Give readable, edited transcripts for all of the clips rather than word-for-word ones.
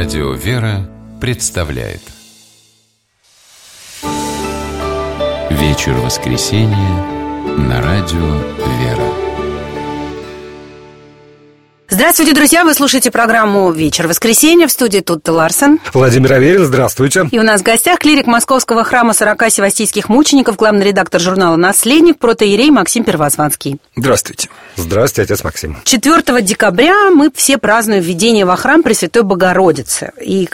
Радио «Вера» представляет Вечер воскресенья на Радио «Вера». Здравствуйте, друзья! Вы слушаете программу «Вечер воскресенья». В студии Тутта Ларсен. Владимир Аверин, здравствуйте. И у нас в гостях клирик Московского храма 40 севастийских мучеников, главный редактор журнала «Наследник», протоиерей Максим Первозванский. Здравствуйте. Здравствуйте, отец Максим. 4 декабря мы все празднуем введение во храм Пресвятой Богородицы. И,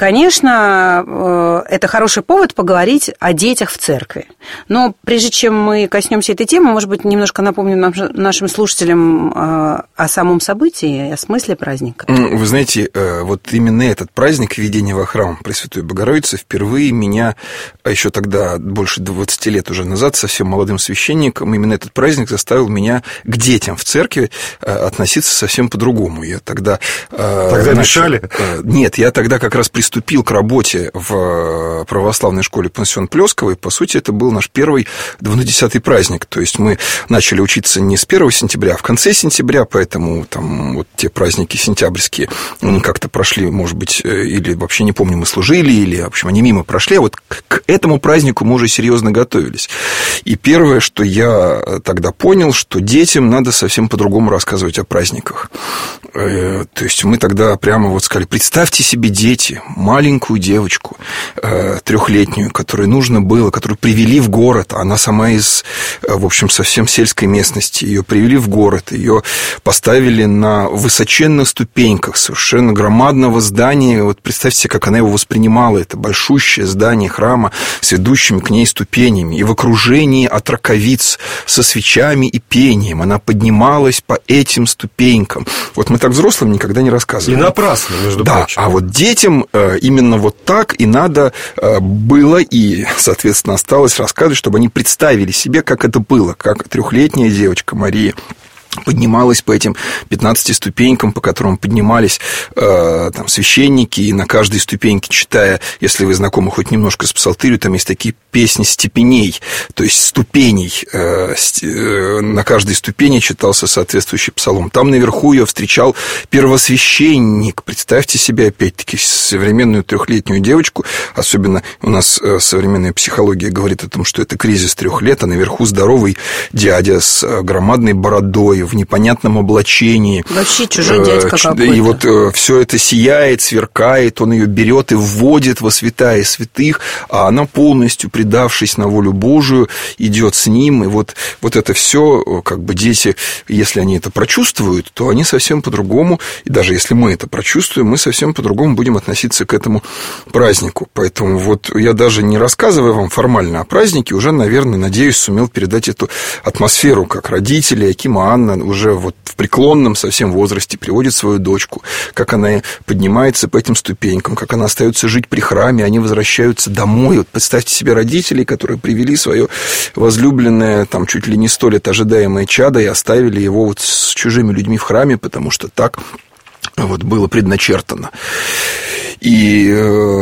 конечно, это хороший повод поговорить о детях в церкви. Но прежде чем мы коснемся этой темы, может быть, немножко напомним нашим слушателям о самом событии, о смысле праздника. Вы знаете, вот именно этот праздник введения во храм Пресвятой Богородицы впервые меня, еще тогда больше 20 лет уже назад, совсем молодым священником, именно этот праздник заставил меня к детям в церкви относиться совсем по-другому. Я тогда... мешали? Нет, я тогда как раз приступил к работе в православной школе Пансион Плёскова, и, по сути, это был наш первый 12-й праздник. То есть мы начали учиться не с 1 сентября, а в конце сентября, поэтому там вот те праздники сентябрьские, они как-то прошли, может быть, или вообще не помню, мы служили, или, в общем, они мимо прошли, а вот к этому празднику мы уже серьезно готовились. И первое, что я тогда понял, что детям надо совсем по-другому рассказывать о праздниках. То есть мы тогда прямо вот сказали: представьте себе, дети, маленькую девочку, 3-летнюю, которой нужно было, которую привели в город, она сама из, в общем, совсем сельской местности, ее привели в город, ее поставили на высоченных ступеньках совершенно громадного здания. Вот представьте себе, как она его воспринимала. Это большущее здание храма с ведущими к ней ступенями. И в окружении отроковиц со свечами и пением она поднималась по этим ступенькам. Вот мы так взрослым никогда не рассказывали. И напрасно, между прочим. Да, а вот детям именно вот так и надо было, и, соответственно, осталось рассказывать, чтобы они представили себе, как это было, как 3-летняя девочка Мария поднималась по этим 15 ступенькам, по которым поднимались там священники, и на каждой ступеньке, читая, если вы знакомы хоть немножко с псалтырью, там есть такие песни степеней, то есть ступеней. На каждой ступени читался соответствующий псалом. Там наверху ее встречал первосвященник. Представьте себе, опять-таки, современную 3-летнюю девочку, особенно у нас современная психология говорит о том, что это кризис 3 лет, а наверху здоровый дядя с громадной бородой, в непонятном облачении. Вообще чужой дядька какой-то. И вот все это сияет, сверкает, он ее берет и вводит во святая святых, а она, полностью предавшись на волю Божию, идет с ним. И вот это все, как бы дети, если они это прочувствуют, то они совсем по-другому, и даже если мы это прочувствуем, мы совсем по-другому будем относиться к этому празднику. Поэтому вот я даже не рассказывая вам формально о празднике, уже, наверное, надеюсь, сумел передать эту атмосферу, как родители Акима Анна уже вот в преклонном совсем возрасте приводит свою дочку, как она поднимается по этим ступенькам, как она остается жить при храме, они возвращаются домой. Вот представьте себе родителей, которые привели свое возлюбленное, там, чуть ли не 100 лет ожидаемое чадо и оставили его вот с чужими людьми в храме, потому что так вот было предначертано. И...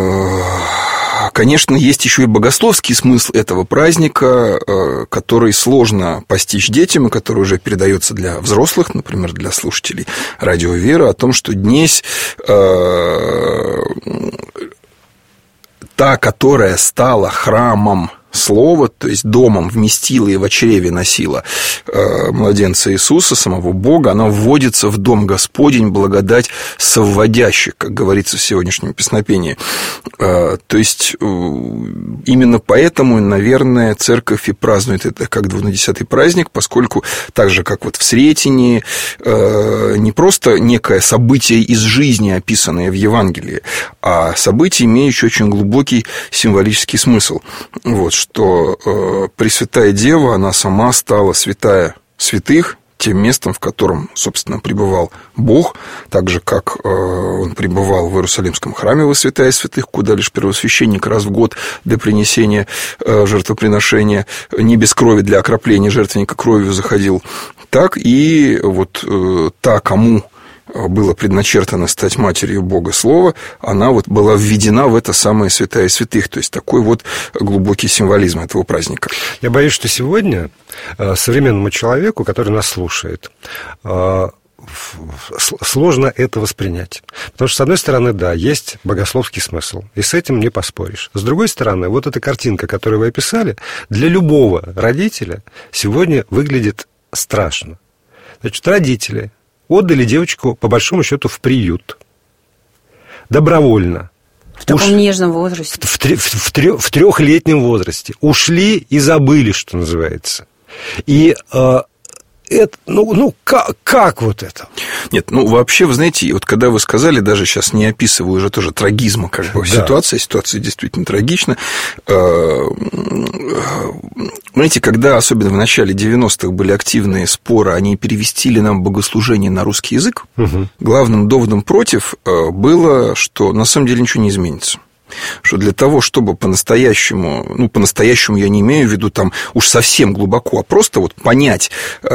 конечно, есть еще и богословский смысл этого праздника, который сложно постичь детям, и который уже передается для взрослых, например, для слушателей Радио «Вера», о том, что днесь та, которая стала храмом Слово, то есть домом вместила и в чреве носила младенца Иисуса, самого Бога, она вводится в дом Господень, благодать совводящих, как говорится в сегодняшнем песнопении. То есть именно поэтому, наверное, церковь и празднует это как 12-й праздник, поскольку так же, как вот в Сретении, не просто некое событие из жизни, описанное в Евангелии, а событие, имеющее очень глубокий символический смысл. Вот, что Пресвятая Дева, она сама стала святая святых, тем местом, в котором, собственно, пребывал Бог, так же, как он пребывал в Иерусалимском храме во святая святых, куда лишь первосвященник раз в год для принесения жертвоприношения, не без крови, для окропления жертвенника кровью заходил, так и вот та, кому было предначертано стать матерью Бога Слова, она вот была введена в это самое святая святых. То есть такой вот глубокий символизм этого праздника. Я боюсь, что сегодня современному человеку, который нас слушает, сложно это воспринять. Потому что, с одной стороны, да, есть богословский смысл, и с этим не поспоришь. С другой стороны, вот эта картинка, которую вы описали, для любого родителя сегодня выглядит страшно. Значит, родители отдали девочку, по большому счету, в приют. добровольно. В таком нежном возрасте. В 3-летнем возрасте. Ушли и забыли, что называется. И это, как вот это? Нет, вообще, вы знаете, вот когда вы сказали, даже сейчас не описываю уже тоже трагизма как бы ситуация действительно трагична. Знаете, когда, особенно в начале 90-х, были активные споры, они перевести ли нам богослужение на русский язык, главным доводом против было, что на самом деле ничего не изменится. Что для того, чтобы по-настоящему, по-настоящему я не имею в виду там уж совсем глубоко, а просто вот понять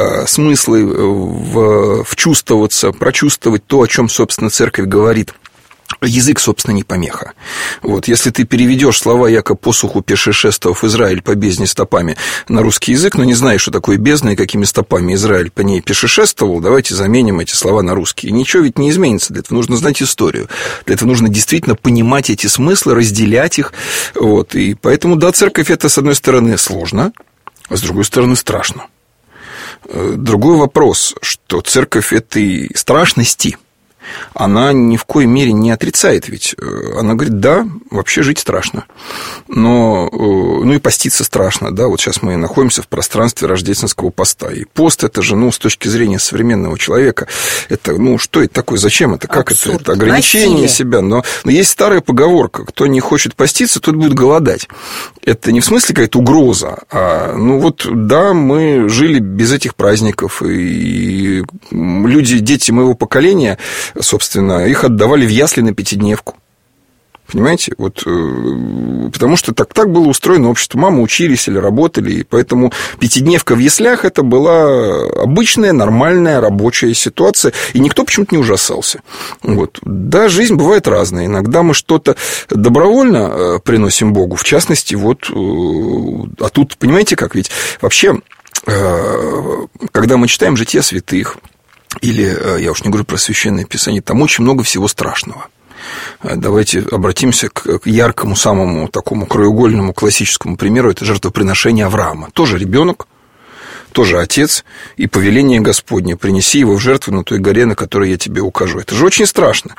смыслы, вчувствоваться, прочувствовать то, о чем, собственно, церковь говорит. Язык, собственно, не помеха. Вот, если ты переведешь слова «яко посуху пешешествовав Израиль по бездне стопами» на русский язык, но не знаешь, что такое бездна и какими стопами Израиль по ней пешешествовал, давайте заменим эти слова на русские. И ничего ведь не изменится. Для этого нужно знать историю. Для этого нужно действительно понимать эти смыслы, разделять их. Вот. И поэтому, да, церковь – это, с одной стороны, сложно, а с другой стороны, страшно. Другой вопрос, что церковь этой страшности – она ни в коей мере не отрицает, ведь она говорит, да, вообще жить страшно, но, и поститься страшно, да, вот сейчас мы находимся в пространстве рождественского поста, и пост это же, с точки зрения современного человека, это, что это такое, зачем это, как абсурд. Это ограничение себя, но есть старая поговорка, кто не хочет поститься, тот будет голодать, это не в смысле какая-то угроза, а, да, мы жили без этих праздников, и люди, дети моего поколения, собственно, их отдавали в ясли на пятидневку. Понимаете? Вот, потому что так было устроено общество. Мамы учились или работали, и поэтому пятидневка в яслях – это была обычная, нормальная, рабочая ситуация, и никто почему-то не ужасался. Вот. Да, жизнь бывает разная. Иногда мы что-то добровольно приносим Богу, в частности, а тут, понимаете как, ведь вообще, когда мы читаем «Жития святых», или, я уж не говорю про Священное Писание, там очень много всего страшного. Давайте обратимся к яркому, самому такому краеугольному классическому примеру. Это жертвоприношение Авраама. Тоже ребенок, тоже отец, и повеление Господне: принеси его в жертву на той горе, на которой я тебе укажу. Это же очень страшно.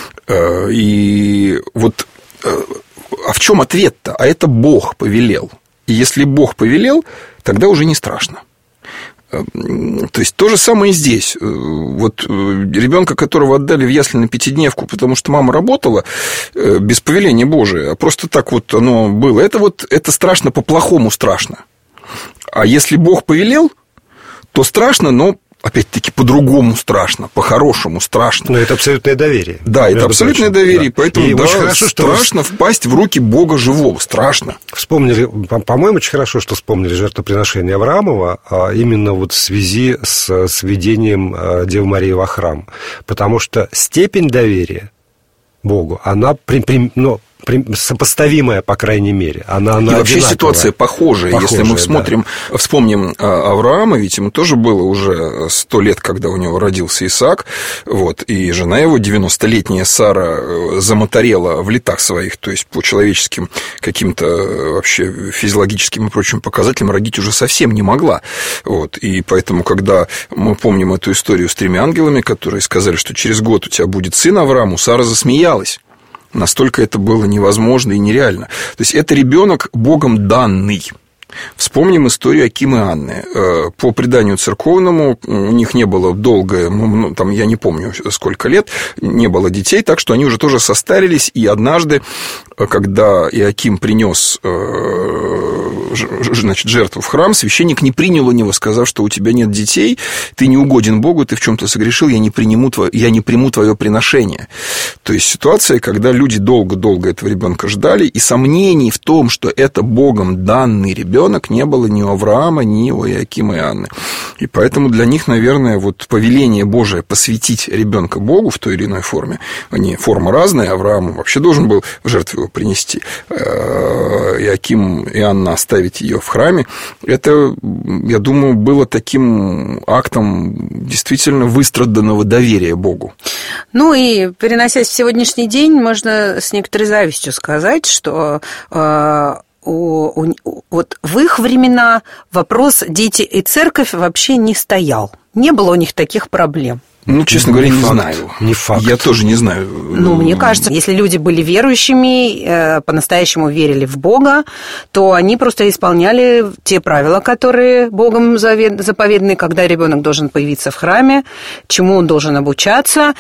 И вот, а в чем ответ-то? А это Бог повелел. И если Бог повелел, тогда уже не страшно. То есть то же самое и здесь. Вот ребенка, которого отдали в ясли на пятидневку, потому что мама работала без повеления Божия, а просто так вот оно было. Это страшно, по-плохому страшно. А если Бог повелел, то страшно, но опять-таки по-другому страшно, по-хорошему страшно. Но это абсолютное доверие. Да, это абсолютное доверие, да. Поэтому и очень хорошо, страшно впасть в руки Бога живого, страшно. Вспомнили, по-моему, очень хорошо, что вспомнили жертвоприношение Авраамова, именно вот в связи с сведением Девы Марии во храм. Потому что степень доверия Богу, она сопоставимая, по крайней мере. Она и вообще одинаковая. Ситуация похожая. Если мы вспомним Авраама, ведь ему тоже было уже 100 лет, когда у него родился Исаак, вот, и жена его, 90-летняя Сара, замоторела в летах своих, то есть по человеческим каким-то вообще физиологическим и прочим показателям родить уже совсем не могла. Вот, и поэтому, когда мы помним эту историю с 3 ангелами, которые сказали, что через год у тебя будет сын Авраам, Сара засмеялась. Настолько это было невозможно и нереально. То есть это ребенок Богом данный. Вспомним историю Акима и Анны. По преданию церковному у них не было долгое, там я не помню сколько лет, не было детей, так что они уже тоже состарились. И однажды, когда Иоаким принес жертву в храм, священник не принял у него, сказав, что у тебя нет детей, ты не угоден Богу, ты в чем-то согрешил, я не приму твое приношение. То есть ситуация, когда люди долго-долго этого ребенка ждали, и сомнений в том, что это Богом данный ребенок, не было ни у Авраама, ни у Иоакима и Анны. И поэтому для них, наверное, вот повеление Божие посвятить ребенка Богу в той или иной форме, они форма разная, Авраам вообще должен был в жертву его принести, Иоаким и Анна оставили оставить ее в храме, это, я думаю, было таким актом действительно выстраданного доверия Богу. Ну и, переносясь в сегодняшний день, можно с некоторой завистью сказать, что вот в их времена вопрос «дети и церковь» вообще не стоял. Не было у них таких проблем. Ну, честно говоря, не знаю. Не факт. Я тоже не знаю. Ну, мне кажется, если люди были верующими, по-настоящему верили в Бога, то они просто исполняли те правила, которые Богом заповеданы, когда ребенок должен появиться в храме, чему он должен обучаться,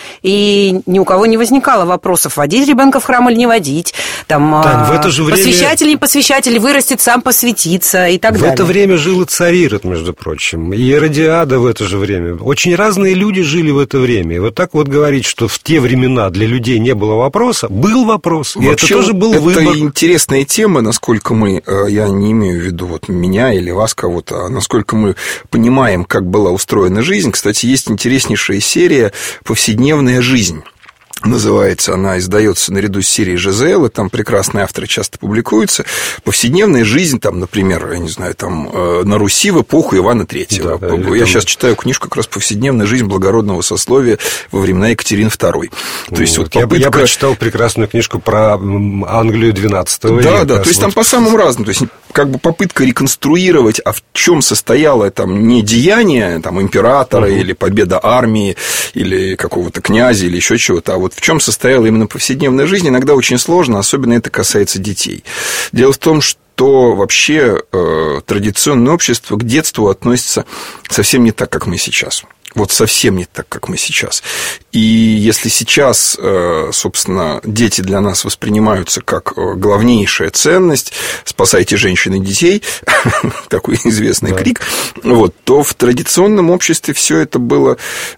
и ни у кого не возникало вопросов, водить ребенка в храм или не водить, там, Тань, в это же время... посвящать или не посвящать, или вырастет сам посвятиться и так далее. В это время жил и царь Ирод, между прочим, и Иродиада в это же время. Очень разные люди жили в это время. И вот так вот говорить, что в те времена для людей не было вопроса, был вопрос, и вообще, это тоже был выбор. Это интересная тема, насколько мы, я не имею в виду вот меня или вас кого-то, а насколько мы понимаем, как была устроена жизнь. Кстати, есть интереснейшая серия «Повседневная жизнь». Называется, она издается наряду с серией ЖЗЛ, и там прекрасные авторы часто публикуются. «Повседневная жизнь», там, например, я не знаю, там, на Руси в эпоху Ивана III. Да, я сейчас читаю книжку как раз «Повседневная жизнь благородного сословия во времена Екатерины II». То есть, вот попытка... Я прочитал прекрасную книжку про Англию XII века. Да, то есть, там по самым разным. То есть, как бы попытка реконструировать, а в чем состояло там не деяние там, императора или победа армии, или какого-то князя, или еще чего-то, а вот в чем состояла именно повседневная жизнь, иногда очень сложно, особенно это касается детей. Дело в том, что вообще традиционное общество к детству относится совсем не так, как мы сейчас. Вот совсем не так, как мы сейчас. И если сейчас, собственно, дети для нас воспринимаются как главнейшая ценность, спасайте женщин и детей, такой известный крик, вот, то в традиционном обществе все это было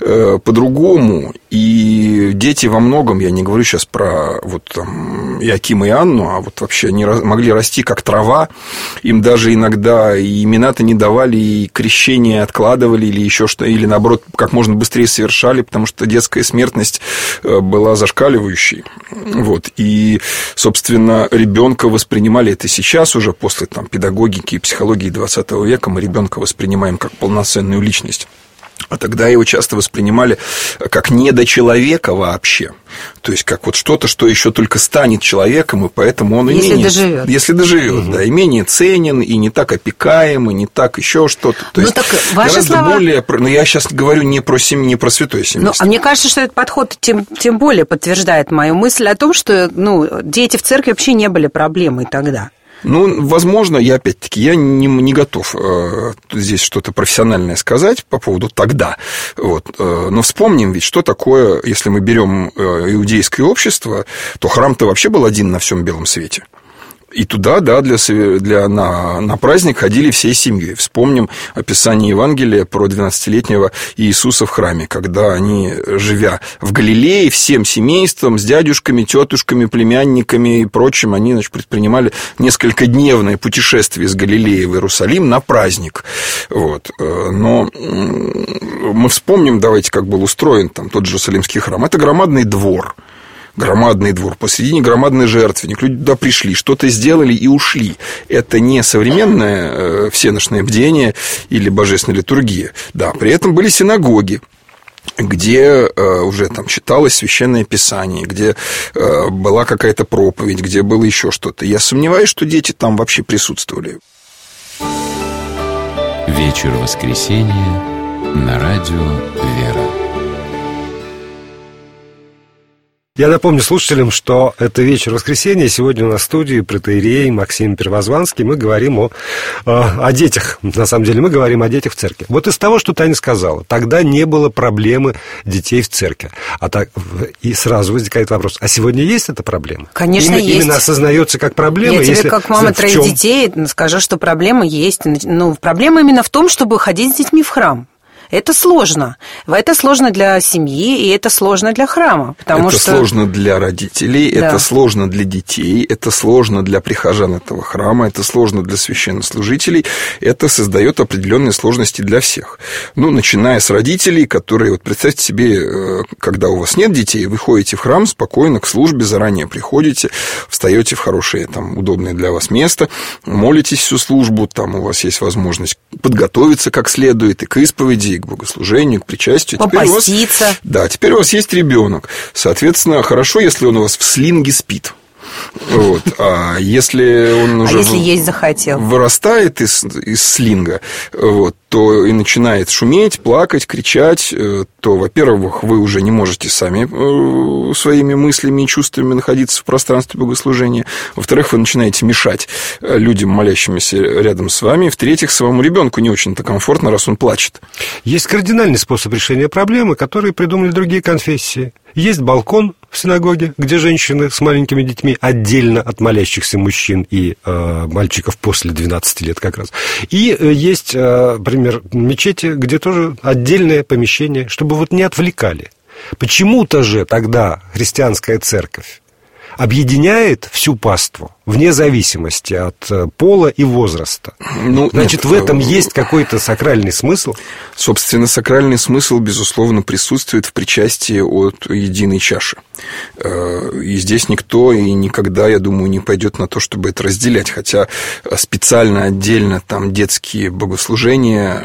по-другому. И дети во многом, я не говорю сейчас про вот, там, Иакима и Анну, а вот вообще они могли расти как трава, им даже иногда и имена-то не давали, и крещение откладывали, или еще что, или наоборот, как можно быстрее совершали, потому что детская смертность была зашкаливающей. Вот. И, собственно, ребенка воспринимали это сейчас уже, после там, педагогики и психологии 20 века, мы ребенка воспринимаем как полноценную личность. А тогда его часто воспринимали как недочеловека вообще. То есть, как вот что-то, что еще только станет человеком, и поэтому он если доживет. Если доживет, да, и менее ценен, и не так опекаем, и не так еще что-то. То есть, так ваши гораздо слова... более... Но я сейчас говорю не про святое семейство. А мне кажется, что этот подход тем более подтверждает мою мысль о том, что дети в церкви вообще не были проблемой тогда. Ну, возможно, я не готов здесь что-то профессиональное сказать по поводу тогда. Вот. Но вспомним ведь, что такое, если мы берем иудейское общество, то храм-то вообще был один на всем белом свете. И туда, да, на праздник ходили всей семьей. Вспомним описание Евангелия про 12-летнего Иисуса в храме, когда они, живя в Галилее, всем семейством, с дядюшками, тетушками, племянниками и прочим, они, значит, предпринимали несколькодневное путешествие из Галилеи в Иерусалим на праздник. Вот. Но мы вспомним, давайте, как был устроен там тот же Иерусалимский храм. Это громадный двор. Посредине громадный жертвенник. Люди туда пришли, что-то сделали и ушли. Это не современное всенощное бдение или божественная литургия. Да, при этом были синагоги, где уже там читалось священное писание, где была какая-то проповедь, где было еще что-то. Я сомневаюсь, что дети там вообще присутствовали. Вечер воскресенья на радио «Вера». Я напомню слушателям, что это вечер воскресенья. Сегодня у нас в студии протоиерей Максим Первозванский. Мы говорим о детях. На самом деле, мы говорим о детях в церкви. Вот из того, что Таня сказала, тогда не было проблемы детей в церкви. И сразу возникает вопрос, а сегодня есть эта проблема? Конечно, есть. Именно осознается как проблема. Я тебе, как мама троих детей, скажу, что проблема есть. Проблема именно в том, чтобы ходить с детьми в храм. Это сложно. Это сложно для семьи, и это сложно для храма. Потому это что... сложно для родителей, да. Это сложно для детей, это сложно для прихожан этого храма, это сложно для священнослужителей. Это создает определенные сложности для всех. Ну, начиная с родителей, которые, вот представьте себе, когда у вас нет детей, вы ходите в храм спокойно к службе, заранее приходите, встаете в хорошее, там, удобное для вас место, молитесь всю службу, там у вас есть возможность подготовиться как следует и к исповеди, и к богослужению, к причастию. Попаститься. Теперь у вас есть ребенок. Соответственно, хорошо, если он у вас в слинге спит. Вот. А если он уже если есть захотел, вырастает из слинга, вот, то и начинает шуметь, плакать, кричать, то, во-первых, вы уже не можете сами своими мыслями и чувствами находиться в пространстве богослужения. Во-вторых, вы начинаете мешать людям, молящимся рядом с вами. В-третьих, самому ребенку не очень-то комфортно, раз он плачет. Есть кардинальный способ решения проблемы, который придумали другие конфессии. Есть балкон в синагоге, где женщины с маленькими детьми отдельно от молящихся мужчин и мальчиков после 12 лет как раз. И есть, например, мечети, где тоже отдельное помещение, чтобы вот не отвлекали. Почему-то же тогда христианская церковь объединяет всю паству вне зависимости от пола и возраста. Значит, в этом есть какой-то сакральный смысл? Собственно, сакральный смысл, безусловно, присутствует в причастии от единой чаши. И здесь никто и никогда, я думаю, не пойдет на то, чтобы это разделять. Хотя специально, отдельно там детские богослужения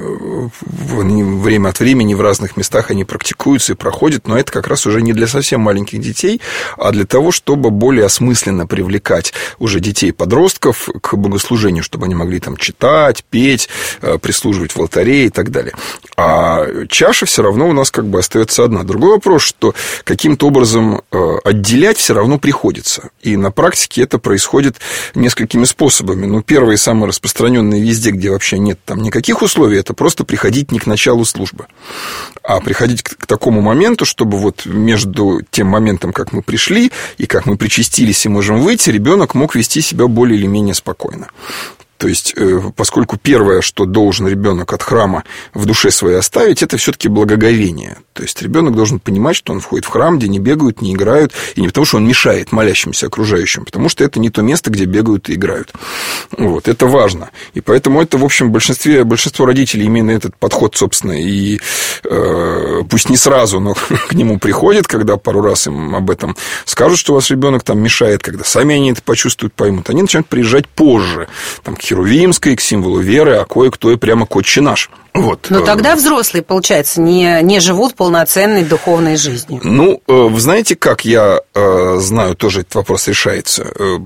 время от времени в разных местах они практикуются и проходят, но это как раз уже не для совсем маленьких детей, а для того, чтобы более осмысленно привлекать уже детей-подростков к богослужению, чтобы они могли там читать, петь, прислуживать в алтаре и так далее. А чаша все равно у нас как бы остается одна. Другой вопрос, что каким-то образом отделять все равно приходится. И на практике это происходит несколькими способами. Первый и самый распространенный везде, где вообще нет там никаких условий, это просто приходить не к началу службы, а приходить к такому моменту, чтобы вот между тем моментом, как мы пришли и как мы причастились и можем выйти, ребенок мог вести себя более или менее спокойно. То есть, поскольку первое, что должен ребенок от храма в душе своей оставить, это все-таки благоговение. То есть, ребенок должен понимать, что он входит в храм, где не бегают, не играют, и не потому, что он мешает молящимся окружающим, потому что это не то место, где бегают и играют. Вот, это важно. И поэтому это, в общем, большинство родителей именно этот подход, собственно, и пусть не сразу, но к нему приходят, когда пару раз им об этом скажут, что у вас ребенок там мешает, когда сами они это почувствуют, поймут, они начинают приезжать позже, там, к Херувимской, к символу веры, а кое-кто и прямо к Отче наш. Вот. Но тогда взрослые, получается, не живут полноценной духовной жизнью. Вы знаете, как я знаю, тоже этот вопрос решается.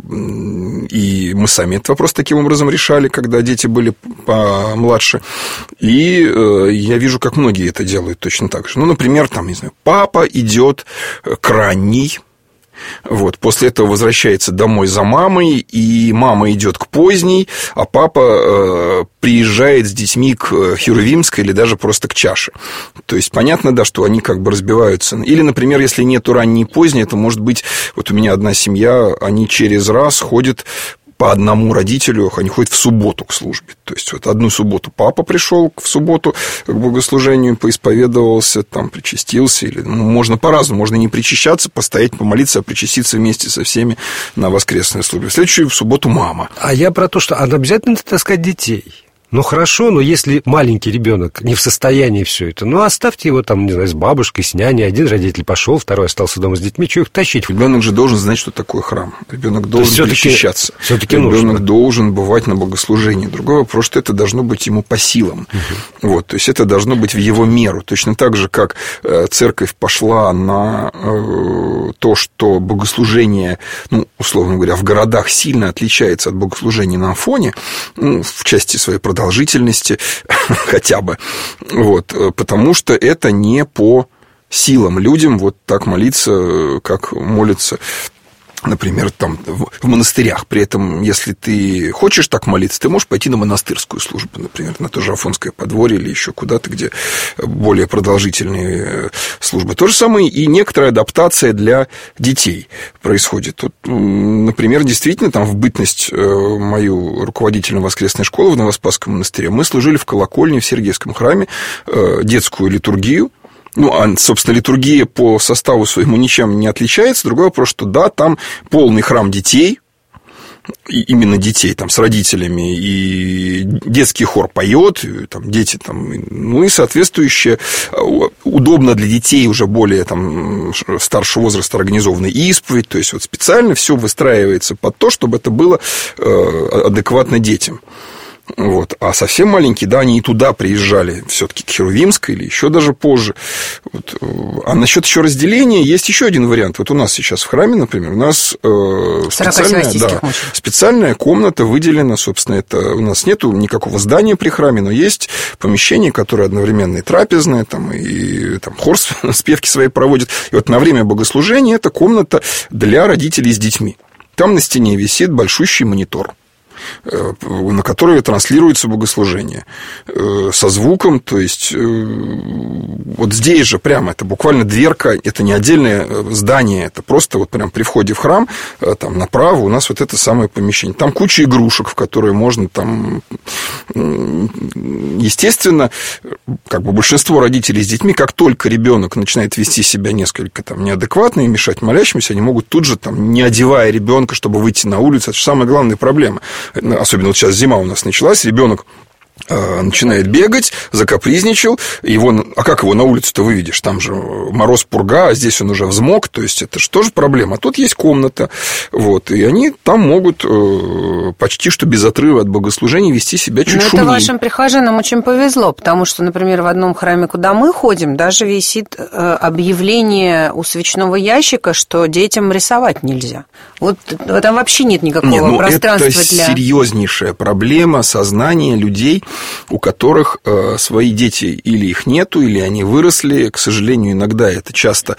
И мы сами этот вопрос таким образом решали, когда дети были помладше. И я вижу, как многие это делают точно так же. Например, там, не знаю, папа идет к ранней. Вот. После этого возвращается домой за мамой, и мама идет к поздней, а папа приезжает с детьми к Херувимской или даже просто к чаше. То есть, понятно, да, что они как бы разбиваются. Или, например, если нету ранней и поздней, это может быть, вот у меня одна семья, они через раз ходят по одному родителю, они ходят в субботу к службе. То есть, вот одну субботу папа пришел в субботу к богослужению, поисповедовался, там, причастился. Или, можно по-разному, можно не причащаться, постоять, помолиться, а причаститься вместе со всеми на воскресной службе. В следующую в субботу мама. А я про то, что обязательно таскать детей. Хорошо, но если маленький ребенок не в состоянии все это, оставьте его там, не знаю, с бабушкой, с няней. Один родитель пошел, второй остался дома с детьми. Чего их тащить? Ребенок же должен знать, что такое храм. Ребенок должен причащаться. Ребенок должен бывать на богослужении. Другой вопрос, что это должно быть ему по силам. Вот, то есть это должно быть в его меру. Точно так же, как церковь пошла на то, что богослужение, условно говоря, в городах сильно отличается от богослужения на Афоне, в части своей продолжительности хотя бы, вот, потому что это не по силам людям вот так молиться, как молятся например, там в монастырях. При этом, если ты хочешь так молиться, ты можешь пойти на монастырскую службу, например, на то же Афонское подворье или еще куда-то, где более продолжительные службы. То же самое и некоторая адаптация для детей происходит. Вот, например, действительно, там в бытность мою руководителем воскресной школы в Новоспасском монастыре мы служили в колокольне в Сергиевском храме детскую литургию. Ну, а, собственно, литургия по составу своему ничем не отличается. Другой вопрос, что да, там полный храм детей, и именно детей там с родителями, и детский хор поет, и, там, дети там, ну и соответствующе удобно для детей уже более там старшего возраста организованная исповедь, то есть вот специально все выстраивается под то, чтобы это было адекватно детям. Вот. А совсем маленькие, да, они и туда приезжали все-таки к Херувимской или еще даже позже. Вот. А насчет еще разделения есть еще один вариант. Вот у нас сейчас в храме, например, у нас специальная комната выделена, собственно, это у нас нету никакого здания при храме, но есть помещение, которое одновременно и трапезное, там, и там, хор спевки свои проводит. И вот на время богослужения это комната для родителей с детьми. Там на стене висит большущий монитор, на который транслируется богослужение со звуком, то есть вот здесь же прямо это буквально дверка, это не отдельное здание, это просто вот прям при входе в храм там направо у нас вот это самое помещение. Там куча игрушек, в которые можно там, естественно, как бы большинство родителей с детьми, как только ребенок начинает вести себя несколько там неадекватно и мешать молящимся, они могут тут же там, не одевая ребенка, чтобы выйти на улицу, это же самая главная проблема. Особенно вот сейчас зима у нас началась, ребенок начинает бегать, закапризничал, а как его на улицу-то выведешь? Там же мороз, пурга, а здесь он уже взмок, то есть это же тоже проблема. А тут есть комната, вот, и они там могут почти что без отрыва от богослужения вести себя чуть шумнее. Это вашим прихожанам очень повезло, потому что, например, в одном храме, куда мы ходим, даже висит объявление у свечного ящика, что детям рисовать нельзя. Вот там вообще нет никакого пространства это для... Это серьезнейшая проблема сознания людей, у которых свои дети или их нету, или они выросли. К сожалению, иногда это часто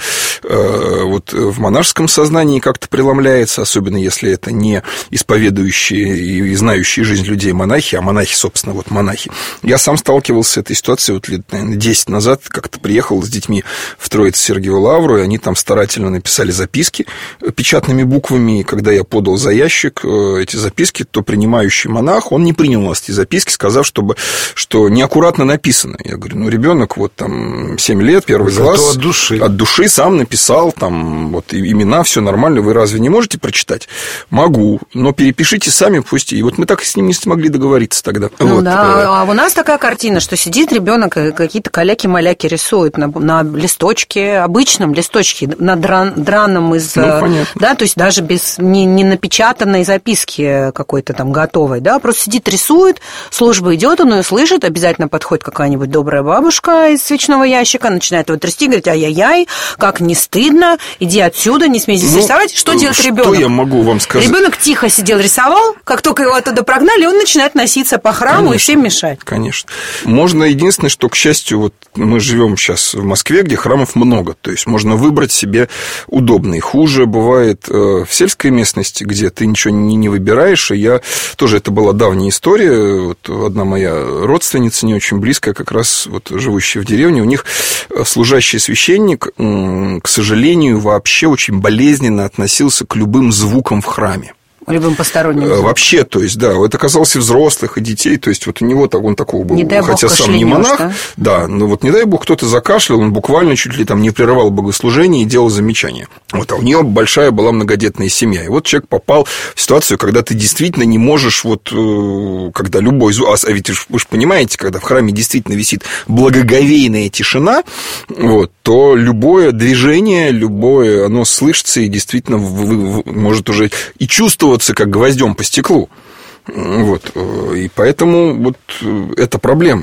вот в монашеском сознании как-то преломляется, особенно если это не исповедующие и знающие жизнь людей монахи, а монахи, собственно, вот монахи. Я сам сталкивался с этой ситуацией вот лет, наверное, 10 назад, как-то приехал с детьми в Троице-Сергиеву Лавру, и они там старательно написали записки печатными буквами, и когда я подал за ящик эти записки, то принимающий монах, он не принял у нас эти записки, сказав, что неаккуратно написано. Я говорю, ну, ребенок вот там 7 лет, первый класс, от души сам написал там вот имена, все нормально, вы разве не можете прочитать? Могу, но перепишите сами, пусть. И вот мы так с ним не смогли договориться тогда. Ну вот. Да, а у нас такая картина, что сидит ребенок, какие-то каляки-маляки рисует на листочке, обычном листочке, на драном из... да, то есть даже без не напечатанной записки какой-то там готовой, да, просто сидит, рисует, служба идет, он ее слышит, обязательно подходит какая-нибудь добрая бабушка из свечного ящика, начинает его трясти, говорит, ай-яй-яй, как не стыдно, иди отсюда, не смей здесь рисовать. Что делает ребенок? Что я могу вам сказать? Ребенок тихо сидел, рисовал, как только его оттуда прогнали, он начинает носиться по храму, конечно, и всем мешать. Конечно. Можно, единственное, что, к счастью, вот мы живем сейчас в Москве, где храмов много, то есть можно выбрать себе удобный. Хуже бывает в сельской местности, где ты ничего не выбираешь, и я тоже, это была давняя история, вот одна моя родственница, не очень близкая, как раз вот живущая в деревне, у них служащий священник, к сожалению, вообще очень болезненно относился к любым звукам в храме. Любым посторонним. Вообще, то есть, да, это касалось и взрослых, и детей, то есть, вот у него он такого был, хотя сам не монах, да, но вот не дай бог кто-то закашлял, он буквально чуть ли там не прерывал богослужение и делал замечания. Вот, а у нее большая была многодетная семья, и вот человек попал в ситуацию, когда ты действительно не можешь, вот, когда любой звук, а ведь вы же понимаете, когда в храме действительно висит благоговейная тишина, вот, то любое движение, любое, оно слышится и действительно может уже и чувствовать как гвоздем по стеклу. Вот. И поэтому вот это проблема.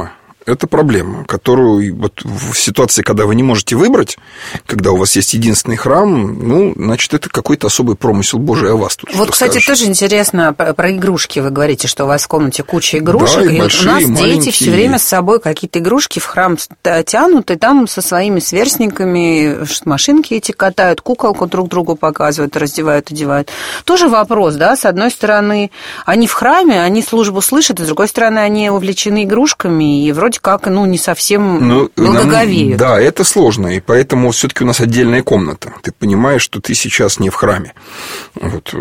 это проблема, которую вот в ситуации, когда вы не можете выбрать, когда у вас есть единственный храм, значит, это какой-то особый промысел Божий о вас тут. Вот, кстати, тоже интересно, про игрушки вы говорите, что у вас в комнате куча игрушек, да, и у нас дети все время с собой какие-то игрушки в храм тянут, и там со своими сверстниками машинки эти катают, куколку друг другу показывают, раздевают, одевают. Тоже вопрос, да, с одной стороны, они в храме, они службу слышат, и с другой стороны, они увлечены игрушками, и вроде как, не совсем благоговеют. Да, это сложно, и поэтому все-таки у нас отдельная комната. Ты понимаешь, что ты сейчас не в храме. Вот.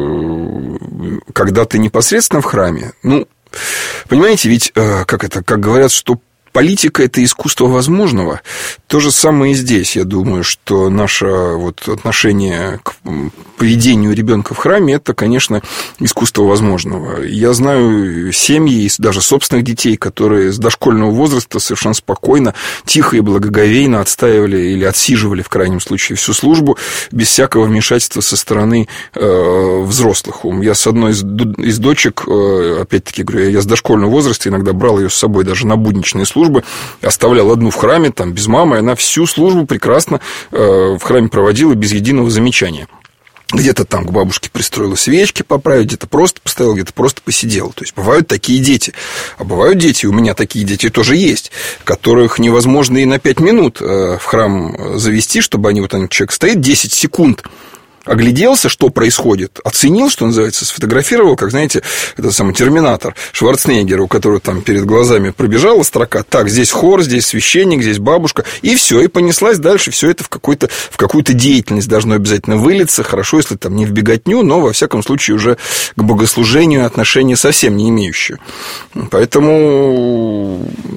Когда ты непосредственно в храме, понимаете, ведь, как говорят, что политика – это искусство возможного. То же самое и здесь. Я думаю, что наше отношение к поведению ребенка в храме – это, конечно, искусство возможного. Я знаю семьи, даже собственных детей, которые с дошкольного возраста совершенно спокойно, тихо и благоговейно отстаивали или отсиживали, в крайнем случае, всю службу без всякого вмешательства со стороны взрослых. Я с одной из дочек, опять-таки говорю, я с дошкольного возраста иногда брал ее с собой даже на будничные службы, оставлял одну в храме, там, без мамы, она всю службу прекрасно в храме проводила без единого замечания. Где-то там к бабушке пристроила свечки поправить, где-то просто поставила, где-то просто посидела. То есть, бывают такие дети. А бывают дети, у меня такие дети тоже есть, которых невозможно и на 5 минут в храм завести, чтобы человек стоит 10 секунд, огляделся, что происходит, оценил, что называется, сфотографировал, как, знаете, это самый терминатор Шварценеггера, у которого там перед глазами пробежала строка, так, здесь хор, здесь священник, здесь бабушка, и все, и понеслась дальше, все это в какую-то деятельность должно обязательно вылиться, хорошо, если там не в беготню, но, во всяком случае, уже к богослужению отношения совсем не имеющие. Поэтому...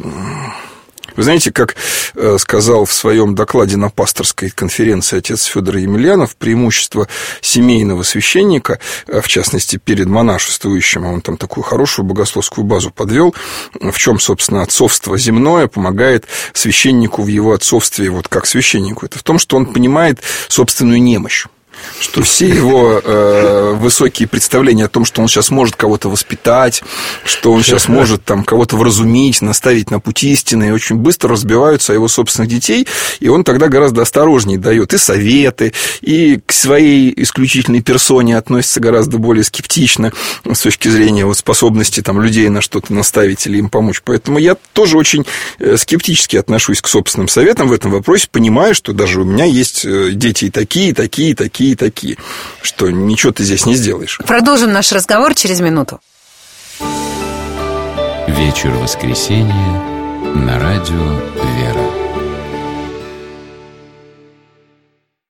Вы знаете, как сказал в своем докладе на пасторской конференции отец Федор Емельянов, преимущество семейного священника, в частности, перед монашествующим, он там такую хорошую богословскую базу подвел, в чем, собственно, отцовство земное помогает священнику в его отцовстве, как священнику. Это в том, что он понимает собственную немощь. Что все его высокие представления о том, что он сейчас может кого-то воспитать, что он сейчас может там кого-то вразумить, наставить на путь истины, очень быстро разбиваются о его собственных детей, и он тогда гораздо осторожнее дает и советы, и к своей исключительной персоне относится гораздо более скептично с точки зрения способности там, людей на что-то наставить или им помочь. Поэтому я тоже очень скептически отношусь к собственным советам в этом вопросе, понимаю, что даже у меня есть дети и такие, что ничего ты здесь не сделаешь. Продолжим наш разговор через минуту. Вечер воскресенья на радио «Вера».